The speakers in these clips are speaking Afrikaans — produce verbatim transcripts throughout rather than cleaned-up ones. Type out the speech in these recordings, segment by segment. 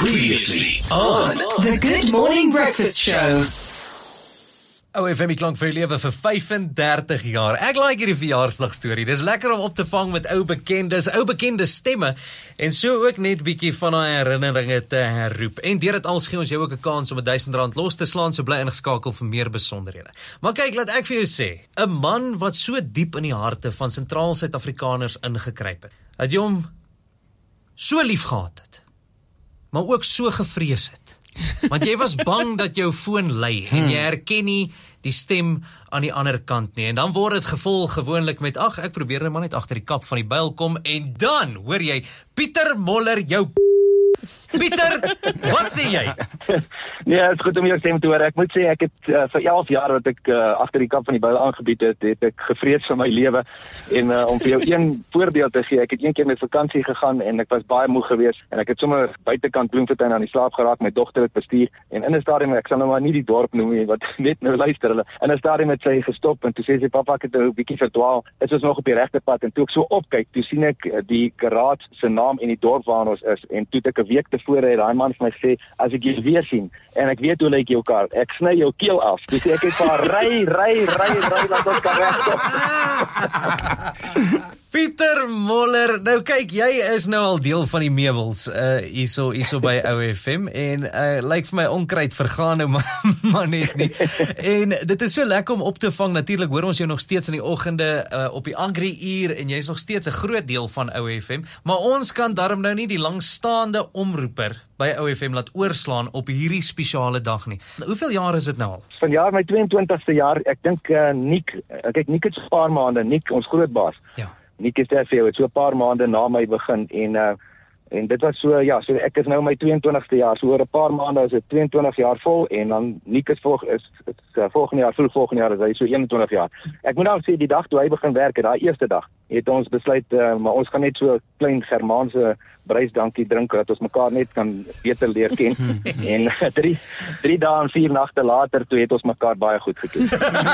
Previously on The Good Morning Breakfast Show. O F M die klank vir die lewe vir vyf-en-dertig jaar. Ek like hierdie verjaarsdagstorie. Dis lekker om op te vang met ou bekendes, ou bekende stemme en so ook net bietjie van daai herinneringe te herroep. En deur dit als gee ons jou ook 'n kans om duisend rand los te slaan, so bly ingeskakel vir meer besonderhede. Maar kyk, laat ek vir jou sê, 'n man wat so diep in die harte van sentraal Suid-Afrikaners ingekruip het, dat jy hom so lief gehad het, maar ook so gevrees het. Want jy was bang dat jou foon lui en jy herken nie die stem aan die ander kant nie. En dan word dit gevolg gewoonlik met, ag, ek probeer net maar net agter die kap van die byl kom en dan hoor jy Pieter Moller jou Pieter, wat sê jy? Nee, het is goed om jou stem te hoor. Ek moet sê, ek het uh, vir elf jaar wat ek uh, agter die kap van die byl aangebied het, het ek gevrees vir my lewe. En uh, om vir jou een voorbeeld te gee, ek het een keer met vakansie gegaan en ek was baie moeg geweest en ek het sommer buitekant Bloemfontein aan die slaap geraak, my dogter het bestuur en in 'n stadium, ek sal nou maar nie die dorp noem nie, wat net nou luister hulle, in 'n stadium het sy gestop en toe sê sy, papa, ek het 'n bietjie verdwaal, is ons nog op die regte pad, en toe ek so opkyk, toe sien ek uh, die karaat se naam en die dorp waar ons is, en toe het ek 'n week tevore het daai man vir my gesê, as ek jou weer sien, en ek weet hoe lyk jou kar, ek sny jou keel af. Dus ek het vir ry, ry, ry, ry, laat ons kan regstop. Pieter Moller, nou kyk, jy is nou al deel van die meubels uh, hierso, hierso by O F M en uh, lyk vir my onkruid vergaan nou maar, maar net nie. En dit is so lekker om op te vang, natuurlik hoor ons jou nog steeds in die oggende uh, op die Agri uur en jy is nog steeds 'n groot deel van O F M, maar ons kan darm nou nie die langstaande omroeper by O F M laat oorslaan op hierdie spesiale dag nie. Hoeveel jaar is dit nou al? Vanjaar my twee-en-twintigste jaar, ek dink uh, Nick, kyk, Nick het so 'n paar maande, Nick, ons grootbaas. Ja. Nick is daar vir het so 'n paar maande na my begin en uh, en dit was so, ja, so ek is nou my twee-en-twintigste jaar, so oor 'n paar maande is dit tweeëntwintig jaar vol en dan Nick is volg is, is uh, volgende jaar, vroeg volgende jaar is hy so eenentwintig jaar. Ek moet nou sê die dag toe hy begin werk het, daai eerste dag, het ons besluit uh, maar ons gaan net so 'n klein Germaanse bruisdankie drink dat ons mekaar net kan beter leer ken. En uh, drie drie dae en vier nagte later toe het ons mekaar baie goed geken.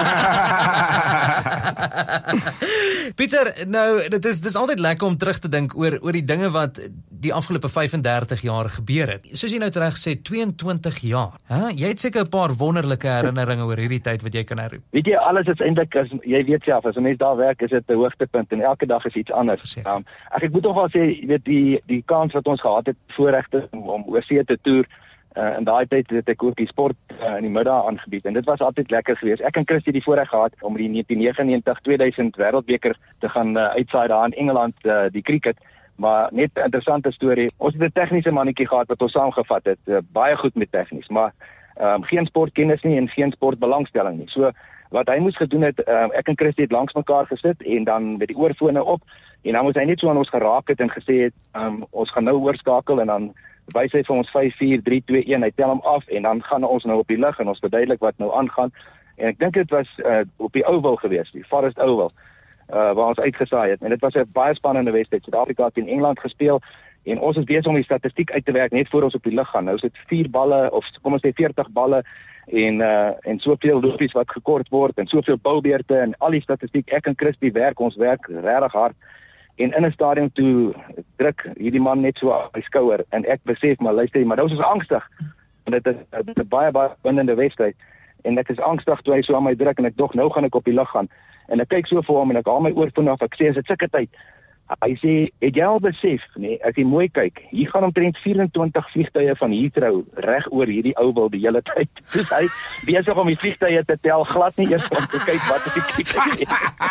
Pieter, nou, dit is dis altyd lekker om terug te dink oor oor die dinge wat die afgelope vyf-en-dertig jaar gebeur het. Soos jy nou reg sê, twee-en-twintig jaar. Hè? Jy het seker 'n paar wonderlike herinneringe oor hierdie tyd wat jy kan herroep. Weet jy, alles is eintlik, as jy weet self, as 'n mens daar werk, is dit 'n hoogtepunt en elke dag is iets anders. Um, ek, ek moet nog wel sê, jy weet, die die kans wat ons gehad het, voorregte om, om oorsee te toer, uh, in daai tyd het ek ook die sport uh, in die middag aangebied en dit was altyd lekker geweest. Ek en Christie die voorreg gehad om die negentien negenennegentig tweeduisend wêreldbeker te gaan uh, uitsaai daar in Engeland, uh, die cricket. Maar net 'n interessante storie. Ons het 'n tegniese mannetjie gehad wat ons saamgevat het, uh, baie goed met tegnies, maar um, geen sportkennis nie en geen sportbelangstelling nie. So wat hy moes gedoen het, uh, ek en Christie het langs mekaar gesit en dan met die oorfone op en dan moes hy net so aan ons geraak het en gesê het, um, ons gaan nou oorskakel en dan wys hy vir ons vyf vier drie twee een, hy tel hom af en dan gaan ons nou op die lug en ons verduidelik wat nou aangaan. En ek dink dit was uh, op die Oval geweest, die Forest Oval, uh, waar ons uitgesaai het. En dit was 'n baie spannende wedstryd. Suid-Afrika teen Engeland gespeel en ons is besig om die statistiek uit te werk net voor ons op die lug gaan. Nou is dit vier balle of kom ons sê veertig balle en uh, en soveel lopies wat gekort word en soveel boubeurte en al die statistiek. Ek en Christie werk, ons werk regtig hard. En in 'n stadium toe druk hierdie man net so op my skouer en ek besef maar luister, maar nou is ons angstig. En dit is, dit is 'n baie baie winnende wedstryd en ek is angstig toe hy so aan my druk en ek dog nou gaan ek op die lug gaan. En ek kyk so vir hom en ek haal my oorfone af. Ek sê, is dit sulke tyd? Hy sê, het jy al besef, nee, as jy mooi kyk, hier gaan omtrent vyf-en-twintig vliegtuie van Heathrow reg oor hierdie Oval die hele tyd. Dus hy besig om die vliegtuie te tel, glad nie eers om te kyk wat is die krieket.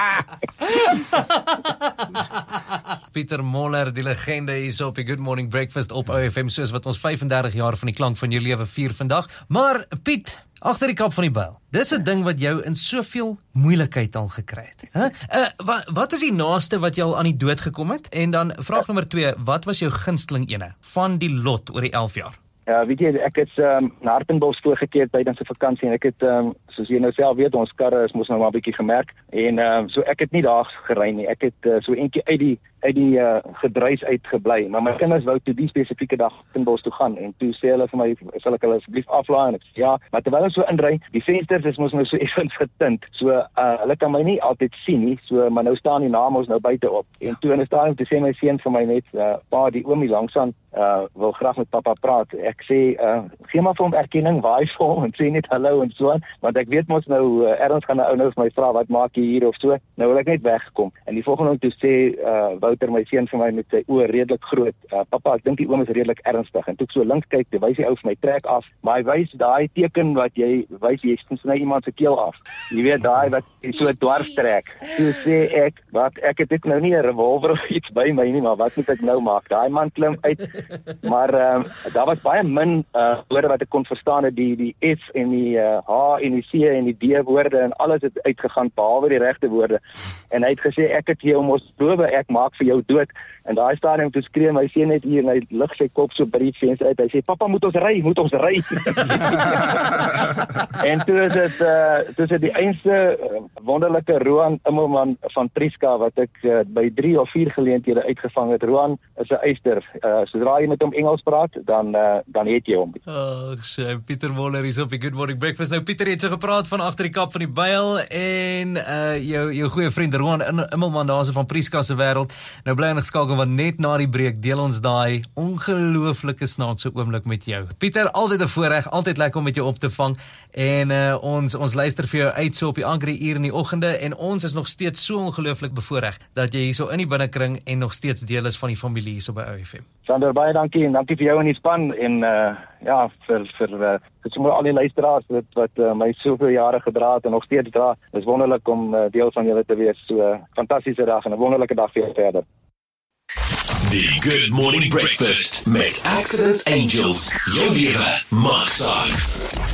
Pieter Moller, die legende hier op die Good Morning Breakfast op O F M, soos wat ons vyf-en-dertig jaar van die klank van jou lewe vier vandag. Maar Piet, agter die kap van die byl, dis 'n ding wat jou in soveel moeilikheid al gekry het. Huh? Uh, wat, wat is die naaste wat jy al aan die dood gekom het? En dan vraag nommer twee, wat was jou gunsteling ene van die lot oor die elf jaar? Ja, weet jy, ek het um, na Hartenbos voorgekeer tydens 'n vakansie en ek het, um, soos jy nou self weet, ons karre is mos nou maar 'n bietjie gemerk en um, so ek het nie daar gery nie. Ek het uh, so eentjie uit die uit die uh, gedruis uitgebly, maar my kinders wou toe die spesifieke dag in Bos toe gaan, en toe sê hulle vir my, sal ek hulle asseblief aflaai, en ek sê ja, maar terwyl ek so indry, die vensters is mos nou so effens getint, so uh, hulle kan my nie altyd sien nie, so, maar nou staan die naam ons nou buite op, en toe in die stadium, toe sê my seun vir my net, uh, pa, die oomie langsaan, uh, wil graag met papa praat, ek sê, uh, gee maar vir hom erkenning, waai vir hom, en sê net hallo en so aan, want ek weet mos nou, uh, ergens gaan 'n ou nou vir my vra, wat maak jy hier of so, nou wil ek net weggekom, en die volgende toe sê, uh, Wouter, my seun vir my met sy oë redelik groot, uh, papa, ek dink die oom is redelik ernstig, en toe ek so links kyk, toe wys die ou vir my trek af, maar hy wys daai teken wat jy wys, jy sny iemand se keel af, jy weet daai wat so dwars trek, toe sê ek, wat, ek het dit nou nie 'n revolver of iets by my nie, maar wat moet ek nou maak, daai man klim uit, maar uh, daar was baie min uh, woorde wat ek kon verstaan, het die, die F en die uh, H en die C en die D woorde, en alles het uitgegaan, behalwe die regte woorde, en hy het gesê, ek het jou mos beloof, ek maak vir jou dood, en daai stadium toe skree my seun net hier, en hy lig sy kop so by die venster uit, hy sê, papa, moet ons ry, moet ons ry, en toe is het, uh, toe is het die einste uh, wonderlike Roan Immelman van Priska, wat ek uh, by drie of vier geleenthede uitgevang het. Roan is 'n eyster, uh, sodra jy met hom Engels praat, dan, uh, dan het jy hom. Oh, shame. Pieter Moller is op die Good Morning Breakfast. Nou, Pieter het so gepraat van agter die kap van die byl, en uh, jou, jou goeie vriend Roan Immelman, daar is van Priska se wêreld. Nou bly ingeskakel, want net na die breek deel ons daai ongelooflike snaakse oomblik met jou. Pieter, altyd 'n voorreg, altyd lekker om met jou op te vang, en uh, ons ons luister vir jou uit so op die ankere uur in die oggende, en ons is nog steeds so ongelooflik bevoorreg dat jy hierso in die binnekring en nog steeds deel is van die familie hierso by O F M. Sander, baie dankie, en dankie vir jou en die span, en uh, ja, vir vir uh, vir sommer al die luisteraars wat, wat uh, my soveel jare gedra het en nog steeds dra. Dit is wonderlik om uh, deel van julle te wees. So uh, fantastiese dag en 'n wonderlike dag vir jou verder. Die Good Morning Breakfast met Accident Angels. Jou lewe maak saak.